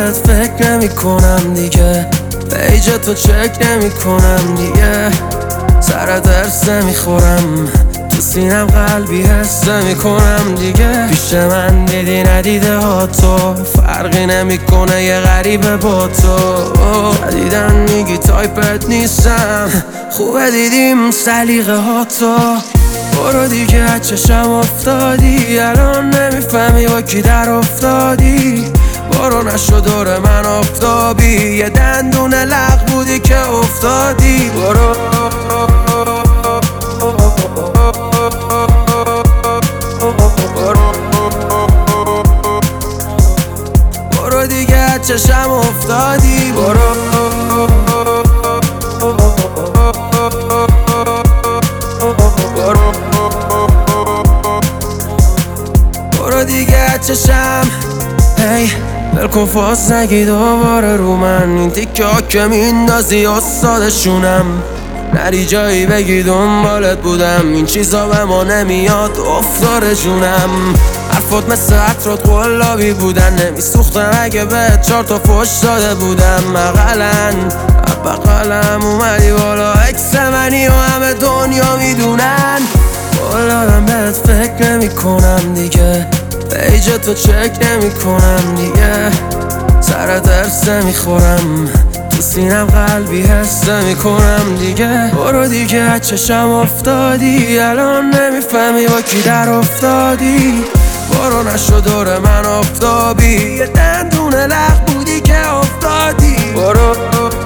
بهت فکر نمی کنم دیگه، پیج تو چک نمی کنم دیگه، سرت ارس نمیخورم، تو سینم قلبی حس نمی کنم دیگه. پیش من دیدی ندیده ها تو، فرقی نمیکنه یه غریبه با تو. جدیدن میگی تایپت نیستم، خوبه دیدیم سلیقه ها تو. برو دیگه از چشم افتادی، الان نمیفهمی با کی در افتادی. برو نشو دور من افتابی، یه دندون لق بودی که افتادی. برو دیگه از چشم افتادی. برو دیگه از چشم. هی بلکن فاز نگی دوباره رو من، این تیکه ها که میندازی استادشونم. نری جایی بگی دنبالت بودم، این چیزا به ما نمیاد افتار جونم. حرفات مثل عطرات قلابی بودن، نمیسوختم اگه به 4 تا فوش داده بودم. بغلم اومدی بالا، اکس منی و همه دنیا میدونن. قولادم بهت فکر نمی کنم دیگه، پیج تو چک نمی کنم دیگه، سرت ارس نمیخورم، تو سینم قلبی حس نمی کنم دیگه. برو دیگه از چشم افتادی، الان نمیفهمی با کی در افتادی. برو نشو دور من افتابی، یه دندون لق بودی که افتادی. برو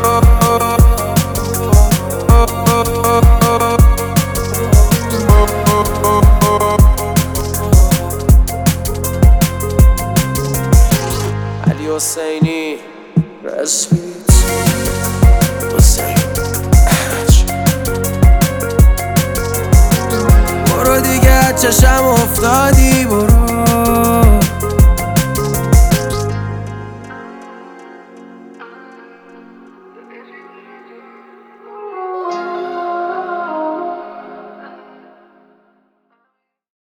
علی حسینی رسپیت حسین. برو دیگه از چشم افتادی.